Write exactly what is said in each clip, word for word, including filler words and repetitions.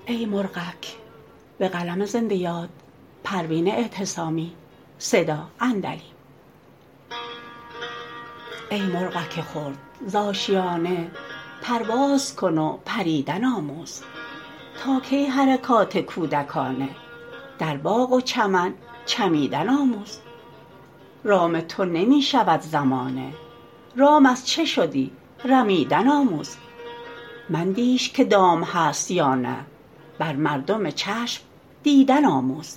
ای مرغک. به قلم زنده یاد پروین اعتصامی. صدا اندلی. ای مرغک خرد ز آشیانه پرواز کن و پریدن آموز. تا کی حرکات کودکانه در باغ و چمن چمیدن آموز. رام تو نمی شود زمانه رام از چه شدی رمیدن آموز. مندیش که دام هست یا نه بر مردم چشم دیدن آموز.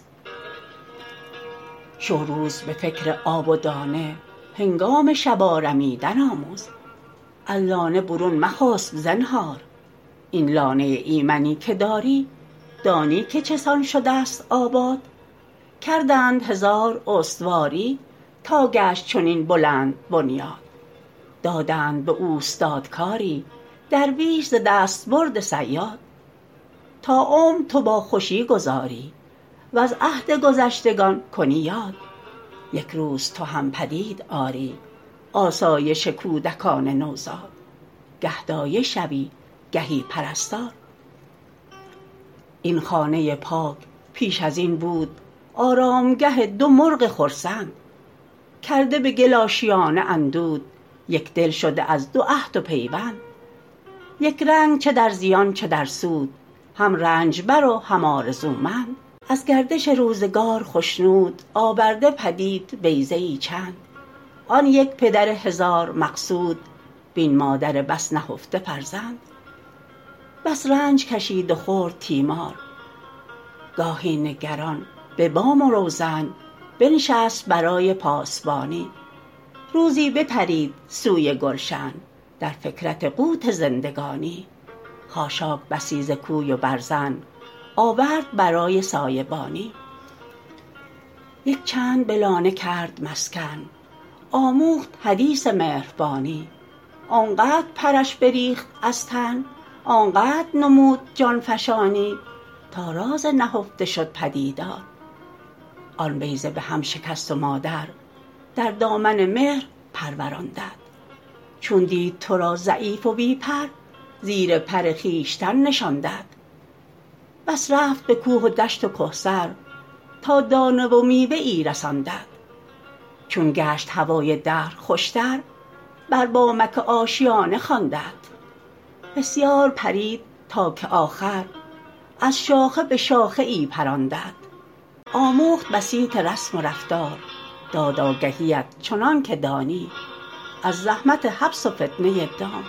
شو روز به فکر آب و دانه هنگام شب آرمیدن آموز. از لانه برون مخسب زنهار این لانه ایمنی که داری دانی که چه سان شدست آباد. کردند هزار استواری تا گشت چنین بلند بنیاد. دادند به اوستادکاری درویش ز دستبرد صیاد. تا عمر تو با خوشی گذاری وز عهد گذشتگان کنی یاد. یک روز تو هم پدید آری آسایش کودکان نوزاد. گه دایه شوی گهی پرستار. این خانه پاک پیش از این بود آرامگه دو مرغ خرسند. کرده به گل آشیانه اندود یک دل شده از دو عهد و پیوند. یک رنگ چه در زیان چه در سود هم رنجبر و هم آرزومند. از گردش روزگار خشنود آورده پدید بیضه ای چند. آن یک پدر هزار مقصود وین مادر بس نهفته فرزند. بس رنج کشید و خورد تیمار گاهی نگران به بام و روزن بنشست برای پاسبانی. روزی بپرید سوی گلشن در فکرت قوت زندگانی. خاشاک بسی ز کوی و برزن آورد برای سایبانی. یک چند به لانه کرد مسکن آموخت حدیث مهربانی. آنقدر پرش بریخت از تن آنقدر نمود جان فشانی تا راز نهفته شد پدیدار. آن بیضه به هم شکست و مادر در دامن مهر پروران داد. چون دید تو را ضعیف و بی پر زیر پر خویشتن نشان داد. بس رفت به کوه و دشت و کهسار تا دانه و میوه ای رساندد. چون گشت هوای دهر خوشتر بر بامک آشیانه خواندد. بسیار پرید تا که آخر از شاخه به شاخه ای پراندد. آموخت بسیط رسم و رفتار داد آگهیت چنان که دانی از زحمت حبس و فتنه دام.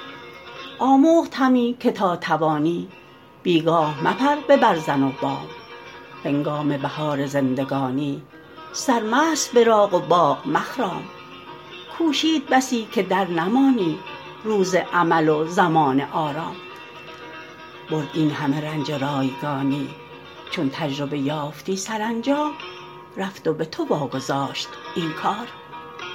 آموخت همی که تا توانی بیگاه مپر به برزن و بام. هنگام بهار زندگانی سرمست به راغ و باغ مخرام. کوشید بسی که در نمانی روز عمل و زمان آرام. برد این همه رنج رایگانی چون تجربه یافتی سرانجام رفت و به تو واگذاشت این کار.